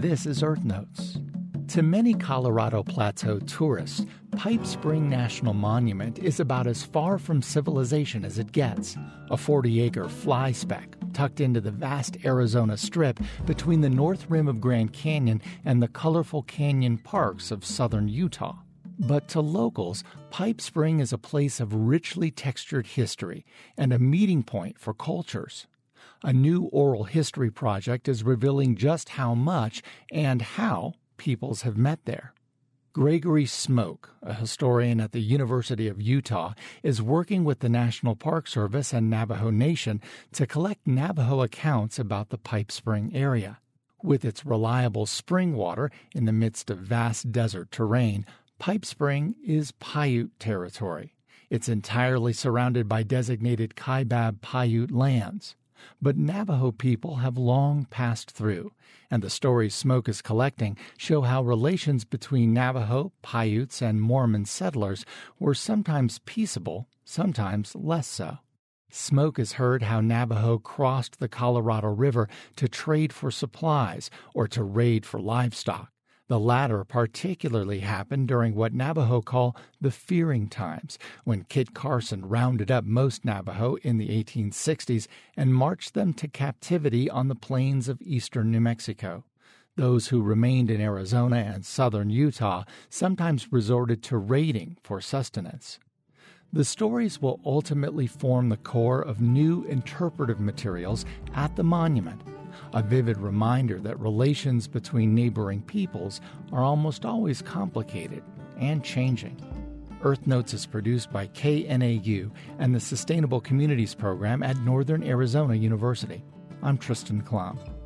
This is Earth Notes. To many Colorado Plateau tourists, Pipe Spring National Monument is about as far from civilization as it gets. A 40-acre fly speck tucked into the vast Arizona Strip between the north rim of Grand Canyon and the colorful canyon parks of southern Utah. But to locals, Pipe Spring is a place of richly textured history and a meeting point for cultures. A new oral history project is revealing just how much and how peoples have met there. Gregory Smoke, a historian at the University of Utah, is working with the National Park Service and Navajo Nation to collect Navajo accounts about the Pipe Spring area. With its reliable spring water in the midst of vast desert terrain, Pipe Spring is Paiute territory. It's entirely surrounded by designated Kaibab Paiute lands. But Navajo people have long passed through, and the stories Smoke is collecting show how relations between Navajo, Paiutes, and Mormon settlers were sometimes peaceable, sometimes less so. Smoke has heard how Navajo crossed the Colorado River to trade for supplies or to raid for livestock. The latter particularly happened during what Navajo call the Fearing Times, when Kit Carson rounded up most Navajo in the 1860s and marched them to captivity on the plains of eastern New Mexico. Those who remained in Arizona and southern Utah sometimes resorted to raiding for sustenance. The stories will ultimately form the core of new interpretive materials at the monument, a vivid reminder that relations between neighboring peoples are almost always complicated and changing. Earth Notes is produced by KNAU and the Sustainable Communities Program at Northern Arizona University. I'm Tristan Klum.